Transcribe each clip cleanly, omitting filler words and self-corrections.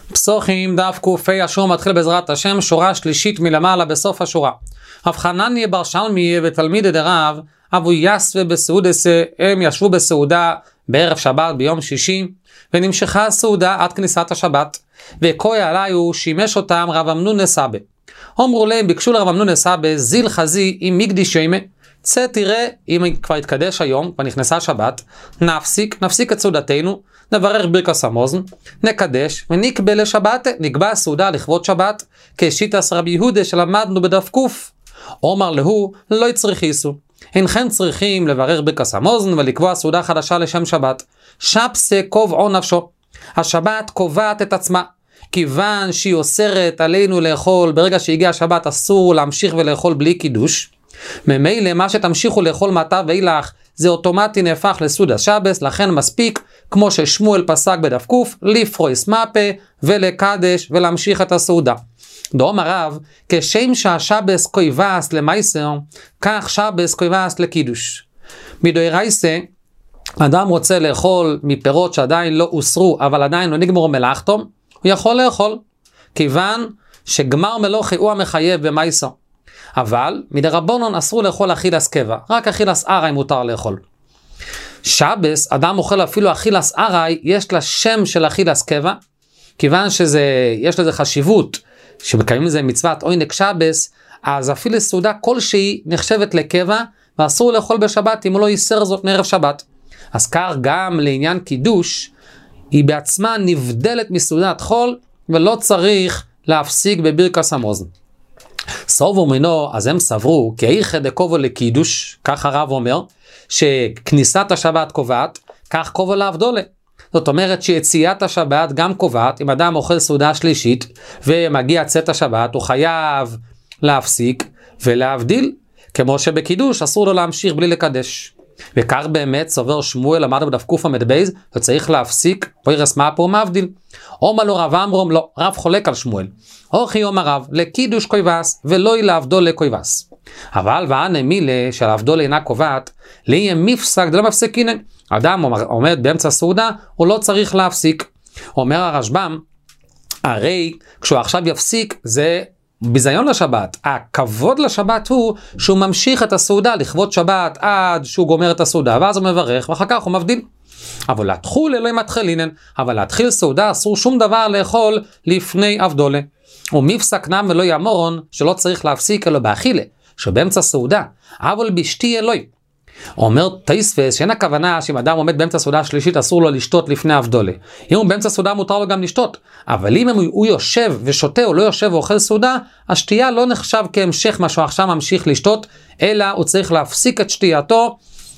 פסוחים דף קופי השור מתחיל בעזרת השם, שורה שלישית מלמעלה בסוף השורה. רב חנניה בר שלמי ותלמידי דרב אבו יסווה בסעודסה, הם ישבו בסעודה בערב שבת ביום שישי, ונמשכה הסעודה עד כניסת השבת, וכוי עלי הוא שימש אותם רב אמנון סבא. אמרו להם, ביקשו לרב אמנון סבא, זיל חזי עם מקדיש ימה, צא תראה אם כבר התקדש היום ונכנסה שבת, נפסיק את סעודתנו, נברך ברכת המזון, נקדש ונקבע לשבת, נקבע הסעודה לכבוד שבת, כשיטת רבי יהודה שלמדנו בדף קוף. אומר להו, לא יצריכיסו, אינכם צריכים לברך ברכת המזון ולקבוע סעודה חדשה לשם שבת. שבסה קובעו נפשו, השבת קובעת את עצמה, כיוון שהיא אוסרת עלינו לאכול, ברגע שהגיע השבת אסור להמשיך ולאכול בלי קידוש, ממילא מה שתמשיכו לאכול מעתה ואילך זה אוטומטי נהפך לסעודה שבס, לכן מספיק כמו ששמואל פסק בדף קוף, לפרויס מפה ולקדש ולהמשיך את הסעודה. דאום הרב, כשם שהשבס קויבס למייסר, כך שבס קויבס לקידוש. מדאורייסה, אדם רוצה לאכול מפירות שעדיין לא אוסרו, אבל עדיין לא נגמרו מלאכתו, הוא יכול לאכול, כיוון שגמר מלוכי הוא המחייב במייסר. אבל מדרבנן אסרו לאכול אכילס קבע, רק אכילס ארעי מותר לאכול. שבס, אדם אוכל אפילו אכילס ארעי, יש לה שם של אכילס קבע, כיוון שיש לזה חשיבות, שבקיימים לזה מצוות עונג שבס, אז אפילו סעודה כלשהי נחשבת לקבע, ואסור לאכול בשבת אם הוא לא ייסר זאת מערב שבת. אז כך גם לעניין קידוש, היא בעצמה נבדלת מסעודת חול, ולא צריך להפסיק בברכת המזון. סובו מינו, אז הם סברו, כי איך דקובו לקידוש, כך הרב אומר, שכניסת השבת קובעת, כך קובו להבדולה. זאת אומרת שיציאת השבת גם קובעת, אם אדם אוכל סעודה שלישית, ומגיע צאת השבת, הוא חייב להפסיק ולהבדיל, כמו שבקידוש אסור לו להמשיך בלי לקדש. וכך באמת סובר שמואל, למד בדף קוף המדבייז, וצריך להפסיק, פוירס מה פה מבדיל. אומר לו רב אמרום, לא, רב חולק על שמואל. אוכי אומר רב, לקידוש קויבס, ולא להבדול לקויבס. אבל וענה מילה של ההבדול אינה קובעת, ליהיה מפסק דלא מפסקינן. אדם עומד באמצע סעודה, הוא לא צריך להפסיק. אומר הרשב"ם, הרי כשהוא עכשיו יפסיק, זה ביזיון לשבת. הכבוד לשבת הוא שהוא ממשיך את הסעודה לכבוד שבת עד שהוא גומר את הסעודה, ואז הוא מברך ואחר כך הוא מבדיל. אבל להתחול אלוהים מתחילינן, אבל להתחיל סעודה אסור שום דבר לאכול לפני אבדולה. ומפסק נם ולא יאמורון שלא צריך להפסיק אלו באכילה, שבאמצע סעודה, אבל בשתי אלוהים. אומר תייספס שאין הכוונה שאם אדם עומד באמצע סעודה שלישית אסור לו לשתות לפני אבדולה. אם הוא באמצע סעודה מותר לו גם לשתות, אבל אם הוא יושב ושותה או לא יושב ואוכל סעודה, השתייה לא נחשב כהמשך מה שהוא עכשיו ממשיך לשתות, אלא הוא צריך להפסיק את שתייתו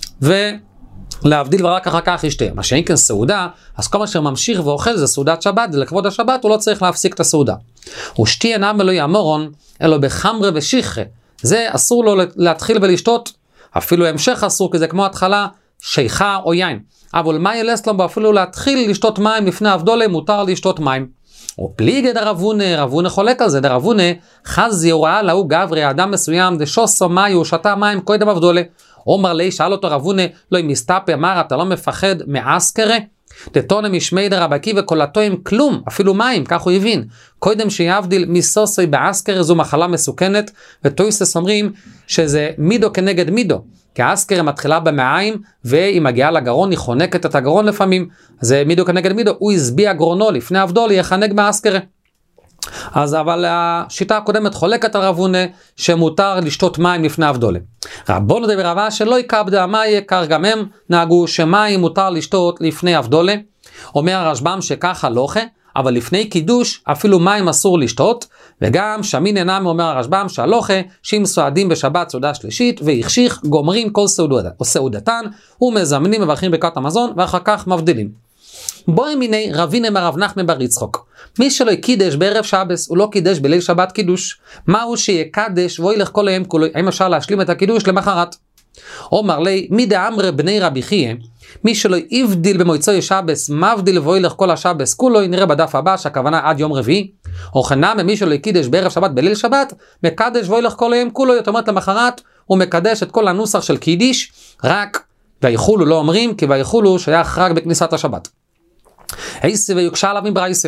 ולהבדיל ורק אחר כך ישתה. מה שאין כן סעודה, אז כל מה שממשיך ואוכל זה סעודת שבת, זה לכבוד השבת, הוא לא צריך להפסיק את הסעודה. ושתי אינם אלוהי אמורון, אלא בחמרה ושכרה, זה אסור לו להתחיל ולשתות, אפילו המשך אסור, כי זה כמו התחלה, שיכה או יין. אבל מה ילס לו אפילו להתחיל לשתות מים לפני אבדולה, מותר לשתות מים. ופליגי דרבונה חולק על זה, דרבונה חזי הוראה להוא גברי, האדם מסוים, דשוסו מי, הוא שתה מים קודם אבדולה. אומר לי, שאל אותו רבונה, לא אם מסתפה, אמר, אתה לא מפחד מאסקרה? דתונה משמי דרבקי וקולתו עם כלום, אפילו מים, כך הוא הבין. קודם שיבדיל מסוסוי באסקר, זו מחלה מסוכנת, וטויסס אומרים שזה מידו כנגד מידו, כי האסקר מתחילה במעיים, והיא מגיעה לגרון, היא חונקת את הגרון לפעמים, זה מידו כנגד מידו, הוא הסביע גרונו לפני אבדול, יחנק באסקר. אז אבל השיטה הקודמת חולקת על רבונה שמותר לשתות מים לפני אבדולה. רבונו דברבה שלא יקבד המים, כך גם הם נהגו שמים מותר לשתות לפני אבדולה. אומר הרשב"ם שככה לוחה, אבל לפני קידוש אפילו מים אסור לשתות, וגם שמין אינם אומר הרשב"ם שהלוחה שאם סועדים בשבת סעודה שלישית והחשיך גומרים כל סעודתן ומזמנים מברכים ברכת המזון ואחר כך מבדילים. בואי מיני רבינה מרב נחמן בר יצחוק, מי שלא קידש בערב שבס הוא לא קידש בליל שבת קידוש, מהו שיקדש וילך כל היום כולו, האם אפשר להשלים את הקידוש למחרת? אומר לי מי דאמרי בני רבי חייה, מי שלא יבדיל במועצוי שבס מבדיל וילך כל השבס כולו, נראה בדף הבא שהכוונה עד יום רביעי, או חנם מי שלא קידש בערב שבת בליל שבת מקדש וילך כל היום כולו, זאת אומרת למחרת הוא מקדש את כל הנוסח של קידיש, רק ויחולו לא אומרים כי ויחולו שייך רק בכניסת השבת. היסי ויוקשה עליו מברייסה,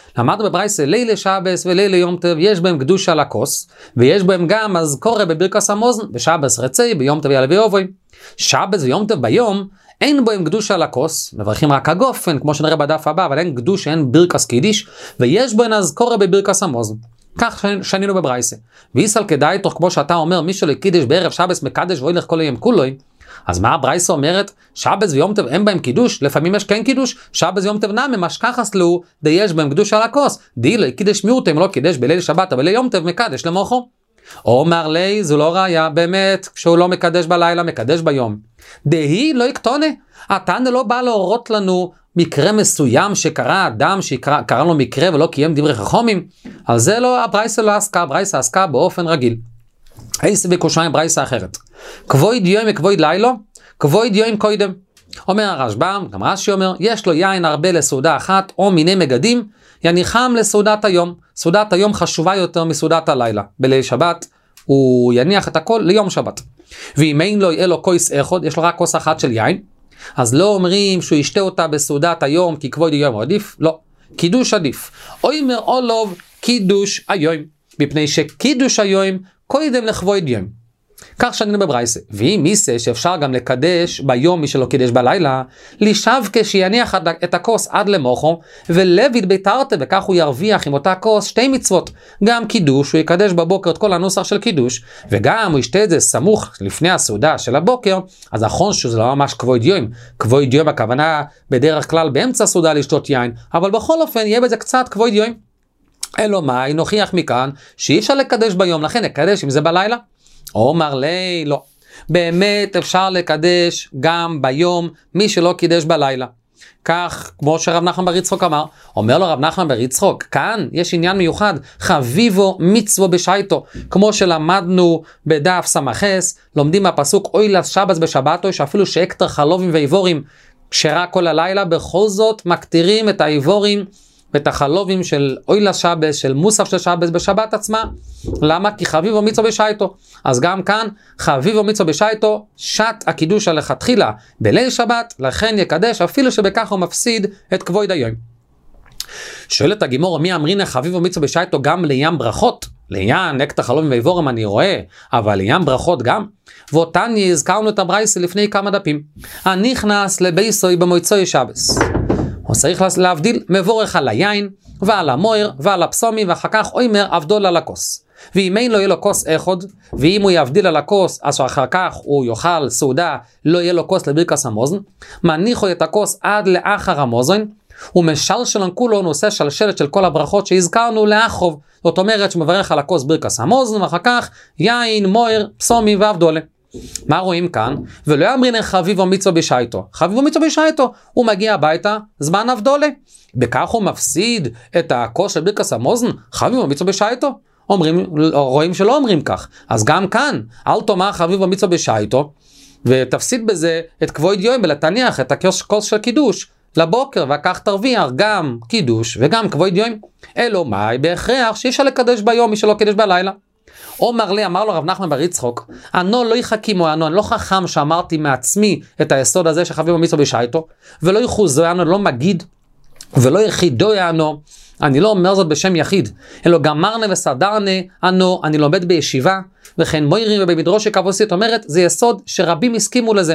למדנו בברייסה, לילה שבס ולילה יום טוב, יש בהם קדושה לכוס, ויש בהם גם אזכורה בברכס המוזן, בשבס רצי, ביום טוב יעלה ויובוי. שבס ויום טוב ביום, אין בהם קדושה לכוס, מברכים רק הגופן, כמו שנראה בדף הבא, אבל אין קדוש, אין ברכס קידיש, ויש בהם אזכורה בברכס המוזן. כך שנינו בברייסה. ויסל כדאי, תוך כמו שאתה אומר, מי שלא קידש בערב שבס מקדש ואילך כל היום כולוי, אז מה הברייסה אומרת? שבס ויום טוב אין בהם קידוש, לפעמים יש כן קידוש, שבס ויום טוב נמי משכחס לו, די יש בהם קדוש על הכוס, די לא קידש מיעוטם, לא קידש בליל שבת, אבל ליום טוב מקדש למוחו. אומר לי, זו לא ראיה, באמת, כשהוא לא מקדש בלילה, מקדש ביום. דהי לא יקטונה, התנא לא בא להורות לנו מקרה מסוים שקרה אדם שקרה לו מקרה ולא קיים דברי חכמים, על זה לא, הברייסה לא עסקה, הברייסה עסקה באופן רגיל. איסה וקושיים ברייסה אחרת. כבוד יום וכבוד לילה, כבוד יום קודם. אומר הרשב"ם, גם רש"י אומר, יש לו יין הרבה לסעודה אחת, או מיני מגדים, יניחם לסעודת היום. סעודת היום חשובה יותר מסעודת הלילה. בליל שבת הוא יניח את הכל ליום שבת. ואם אין לו, יהיה לו כוס אחד, יש לו רק כוס אחת של יין, אז לא אומרים שהוא ישתה אותה בסעודת היום, כי כבוד היום הוא עדיף, לא. קידוש עדיף. אומר אולוב, קידוש היום. מפני שקידוש היום, קודם לכבוד יום. כך שנינו בברייסה. ואם מיסה שאפשר גם לקדש ביום מי שלא קידש בלילה, לישב כשיניח את הכוס עד למוחו, ולויד ביתרתה, וכך הוא ירוויח עם אותה כוס שתי מצוות. גם קידוש, הוא יקדש בבוקר את כל הנוסח של קידוש, וגם הוא ישתה את זה סמוך לפני הסעודה של הבוקר, אז נכון שזה לא ממש כבוד יום. כבוד יום הכוונה בדרך כלל באמצע הסעודה לשתות יין, אבל בכל אופן יהיה בזה קצת כבוד יום. אלו מאי, נוכיח מכאן שאי אפשר לקדש ביום, לכן נקדש אם זה בלילה. אומר לי, לא. באמת אפשר לקדש גם ביום מי שלא קידש בלילה. כך, כמו שרב נחמן בר יצחוק אמר, אומר לו רב נחמן בר יצחוק, כאן יש עניין מיוחד, חביבו מצוו בשייטו, כמו שלמדנו בדף סמכס, לומדים מהפסוק אוילס שבס בשבתו, שאפילו שאקטר חלובים ואיבורים, כשרה כל הלילה, בכל זאת מקטירים את האיבורים, ואת החלובים של אוילס שבס, של מוסף של שבס בשבת עצמה. למה? כי חביבו מצוו בשייטו. אז גם כאן, חביבו מצוו בשייטו, שת הקידוש הלכתחילה בליל שבת, לכן יקדש, אפילו שבכך הוא מפסיד את כבוד היום. שואלת הגימור, מי אמרינא חביבו מצוו בשייטו גם לעניין ברכות? לעניין נקטר חלובים ואיבורים אני רואה, אבל לעניין ברכות גם. ואותן הזכרנו את הברייסה לפני כמה דפים. הנכנס לבייסוי במועצוי שבס. הוא צריך להבדיל מבורך על היין, ועל המויר, ועל הפסומי, ואחר כך אוימר אבדול על הכוס. ואם אין לו יהיה לו כוס אחד, ואם הוא יבדיל על הכוס, אז אחר כך הוא יאכל סעודה, לא יהיה לו כוס לברכס המוזן, מניחו את הכוס עד לאחר המוזן, ומשלשלן כולו נושא שלשלת של כל הברכות שהזכרנו לאחרוב. זאת אומרת שמברך על הכוס ברכס המוזן, ואחר כך יין, מויר, פסומי ואבדולה. מה רואים כאן? ולא אמרינא חביבו מצוו בשייטו. חביבו מצוו בשייטו, הוא מגיע הביתה, זמן אבדולה. בכך הוא מפסיד את הכוס של ברכס המוזן, חביבו מצוו בשייטו. רואים שלא אומרים כך. אז גם כאן, אל תאמר חביבו מצוו בשייטו, ותפסיד בזה את כבוד יום, ולתניח את הכוס של קידוש לבוקר, וכך תרוויח גם קידוש וגם כבוד יום. אלו מאי בהכרח שאי אפשר לקדש ביום מי שלא קידש בלילה. אמר לו רב נחמן בר יצחוק, אנו לא יחכימו אנו, אני לא חכם שאמרתי מעצמי את היסוד הזה שחביבו מצוו בשייטו, ולא יחוזו אנו, לא מגיד, ולא יחידו אנו, אני לא אומר זאת בשם יחיד, אלא גמרנה וסדרנה אנו, אני לומד בישיבה, וכן מוירים ובמדרוש כבוסית, אומרת, זה יסוד שרבים הסכימו לזה,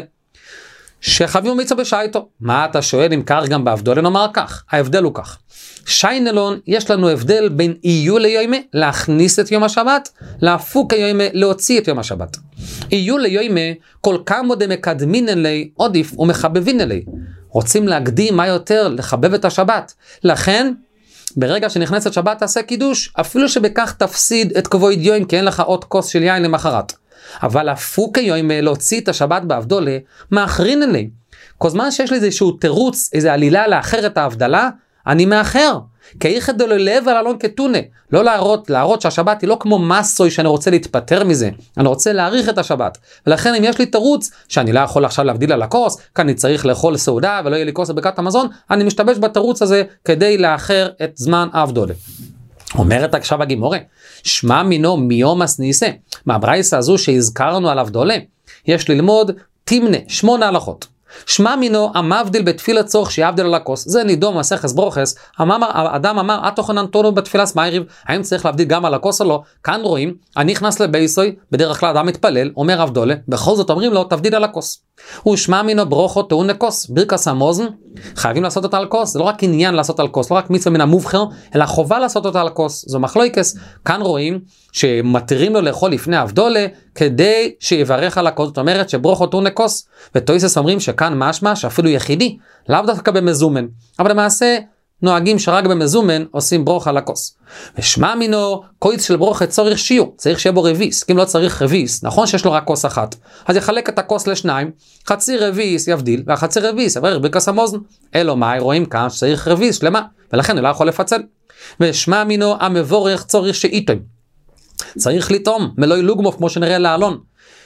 שחביבו מצוו בשייטו. מה אתה שואל אם כך גם באבדולה? נאמר כך, ההבדל הוא כך. שיינלון, יש לנו הבדל בין איול ליומה, להכניס את יום השבת, להפוק היומה, להוציא את יום השבת. איול ליומה, כל כמה דמקדמין אלי, עודיף ומחבבין אלי. רוצים להקדים מה יותר, לחבב את השבת. לכן, ברגע שנכנסת שבת תעשה קידוש, אפילו שבכך תפסיד את כבוד יום, כי אין לך עוד כוס של יין למחרת. אבל הפוק היומה, להוציא את השבת באבדולה, מאחרין אלי. כל זמן שיש לי איזשהו תירוץ, איזו עלילה לאחר את ההבדלה, אני מאחר, כי איכד דלו לב על אלון כתונה, לא להראות שהשבת היא לא כמו מסוי שאני רוצה להתפטר מזה, אני רוצה להאריך את השבת, ולכן אם יש לי תירוץ שאני לא יכול עכשיו להבדיל על הכוס, כי אני צריך לאכול סעודה ולא יהיה לי כוס בברכת המזון, אני משתמש בתירוץ הזה כדי לאחר את זמן האבדולה. אומרת עכשיו הגימורה, שמע מינו מיום הסניסה, מהברייסה הזו שהזכרנו על אבדולה, יש ללמוד תמנה 8 הלכות. שמע מינו המבדיל בתפילת צורך שיבדיל על הכוס. זה נידון מסכת ברוכס. האדם אמר, התוכנן תונו בתפילת מעריב, האם צריך להבדיל גם על הכוס או לא? כאן רואים, אני נכנס לבייסוי, בדרך כלל אדם מתפלל, אומר אבדולה, בכל זאת אומרים לו, תבדיל על הכוס. ושמע מינו ברוכו טעון לכוס, ברכס המוזן, חייבים לעשות אותה על כוס, זה לא רק עניין לעשות על כוס, לא רק מצווה מן המובחר, אלא חובה לעשות אותה על כוס. זו מחלוקס. כאן רואים שמתירים לו לאכול לפני אבדולה, כדי שיברך על הכוס. זאת אומרת שברוכו טעון לכוס, ותויסס אומרים שכאן משמע שאפילו יחידי, לאו דווקא במזומן, אבל למעשה נוהגים שרק במזומן עושים ברוך על הכוס. ושמע מינו קויץ של ברוך צורך שיעור, צריך שיהיה בו רביס, כי אם לא צריך רביס, נכון שיש לו רק כוס אחת, אז יחלק את הכוס לשניים, חצי רביס יבדיל, והחצי רביס יברך ברכס המוזן. אלו מה, רואים כאן שצריך רביס שלמה, ולכן הוא לא יכול לפצל. ושמע מינו המבורך צורך שאיתם, צריך לטעום, מלוי לוגמוף כמו שנראה לעלון.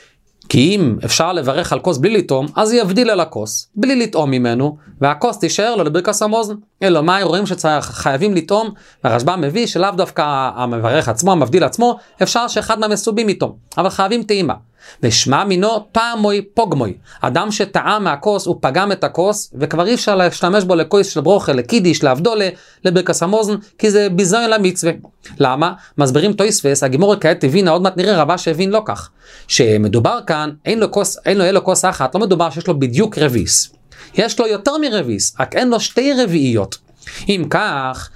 כי אם אפשר לברך על כוס בלי לטעום, אז יבדיל על הכוס, בלי לטעום ממנו, והכוס תישאר לו לברכס המוזן. אלו מה, רואים שחייבים לטעום, והרשב"ם מביא שלאו דווקא המברך עצמו, המבדיל עצמו, אפשר שאחד מהמסובים יטעום, אבל חייבים טעימה. ושמע מינו טעמוי פוגמוי, אדם שטעם מהכוס הוא פגם את הכוס, וכבר אי אפשר להשתמש בו לכוס של ברוכה, לקידיש, לאבדולה, לברכס המוזן, כי זה ביזיון למצווה. למה? מסבירים תויספס, הגימור כעת הבינה, עוד מעט נראה רבה שהבין לא כך, שמדובר כאן, אין לו כוס אחת, לא מדובר שיש לו בדיוק רביס, יש לו יותר מרביס, רק אין לו שתי רביעיות. אם כך,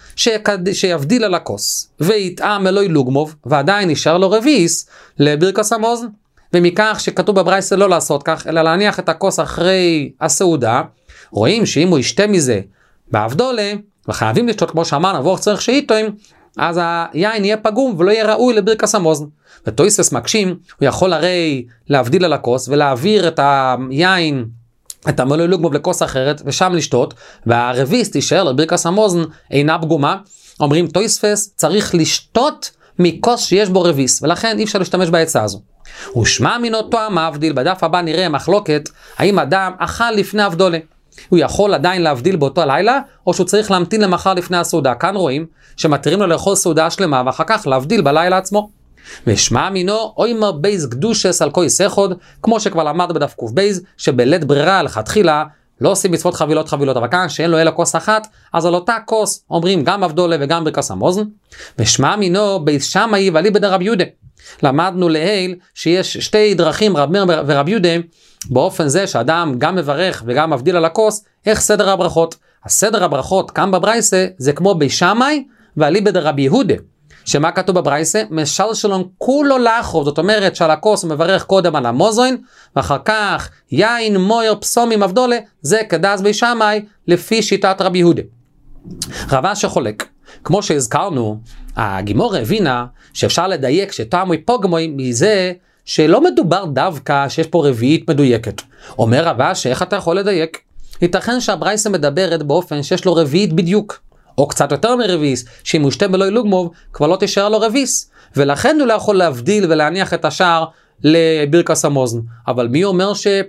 שיבדיל על הכוס, ויטעם אלוי לוגמוב, ועדיין נשאר לו רביס לברכס המוזן. ומכך שכתוב בברייתא לא לעשות כך, אלא להניח את הכוס אחרי הסעודה, רואים שאם הוא ישתה מזה באבדולה, וחייבים לשתות כמו שאמרנו, עבור צריך שאיתוים, אז היין יהיה פגום ולא יהיה ראוי לברכס המוזן. ותויסס מקשים, הוא יכול הרי להבדיל על הכוס ולהעביר את היין, את המלוי לוגמוב לכוס אחרת, ושם לשתות, והרביס תישאר לברכס המוזן אינה פגומה. אומרים תויספס צריך לשתות מכוס שיש בו רביס, ולכן אי אפשר להשתמש בעצה הזו. ושמע מינו טועם מבדיל, בדף הבא נראה מחלוקת, האם אדם אכל לפני אבדולה, הוא יכול עדיין להבדיל באותו הלילה, או שהוא צריך להמתין למחר לפני הסעודה. כאן רואים שמתירים לו לאכול סעודה שלמה, ואחר כך להבדיל בלילה עצמו. ושמע מינו אוימר בייז קדושס על כוס אחד, כמו שכבר למד בדף קוף בייז, שבלית ברירה לכתחילה לא עושים מצוות חבילות, אבל כאן שאין לו אלא כוס אחת, אז על אותה כוס אומרים גם אבדולה וגם ברכס המוזן. ושמע מינו בייז שמאי ואליבא דרב יהודה, למדנו לעיל שיש שתי דרכים, רב מאיר ורב יהודה, באופן זה שאדם גם מברך וגם מבדיל על הכוס, איך סדר הברכות. הסדר הברכות כאן בברייתא זה כמו בשמאי ואליבא דרב יהודה, שמה כתוב בברייתא? משלשלון כולו לאחור, זאת אומרת שעל הכוס הוא מברך קודם על המוזוין, ואחר כך יין מויר פסומים אבדולה, זה כדאז בשמאי לפי שיטת רב יהודה. רבה שחולק, כמו שהזכרנו, הגימור הבינה שאפשר לדייק שטעמוי פוגמוי מזה שלא מדובר דווקא שיש פה רביעית מדויקת. אומר רבה שאיך אתה יכול לדייק? ייתכן שהברייתא מדברת באופן שיש לו רביעית בדיוק, או קצת יותר מרביס, שאם הוא ישתה בלוי לוגמוב כבר לא תישאר לו רביס, ולכן הוא לא יכול להבדיל ולהניח את השאר לברכס המוזן. אבל מי אומר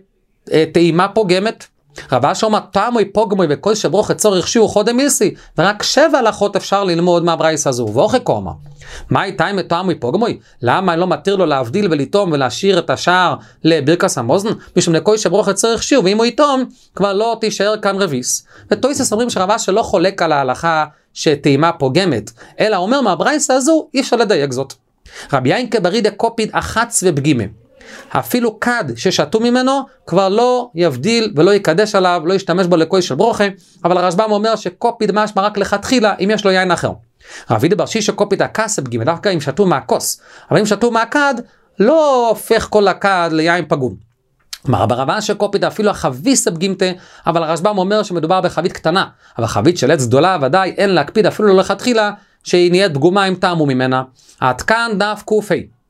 שטעימה פוגמת? רבה שאומר טעמוי פוגמוי וכל שברוך צורך שיעור חודם מילסי, ורק 7 הלכות אפשר ללמוד מהברייתא הזו. ואוכי קומה, מה הייתה עם טעמוי פוגמוי? למה אני לא מתיר לו להבדיל ולטעום ולהשאיר את השאר לברכס המוזן? משום לכל שברוך צורך שיעור, ואם הוא יטעום כבר לא תישאר כאן רביס. ותויסס אומרים שרבה שלא חולק על ההלכה שטעימה פוגמת, אלא אומר מהברייתא הזו אי אפשר לדייק זאת. רבי ינקה ברידה קופיד אחץ ובגימה, אפילו כד ששתו ממנו כבר לא יבדיל ולא יקדש עליו, לא ישתמש בו לכוס של ברוכה, אבל הרשב"ם אומר שקופיד משמע רק לכתחילה אם יש לו יין אחר. רבי דבר שישה קופיד הכס בגימה, דווקא אם שתו מהכוס, אבל אם שתו מהכד לא הופך כל הכד ליין פגום. ברבה שקופיד אפילו החביס בגימתה, אבל הרשב"ם אומר שמדובר בחבית קטנה, אבל חבית של עץ גדולה ודאי אין להקפיד אפילו לא לכתחילה שהיא נהיית פגומה אם טעמו ממנה. עד כאן דף קוף.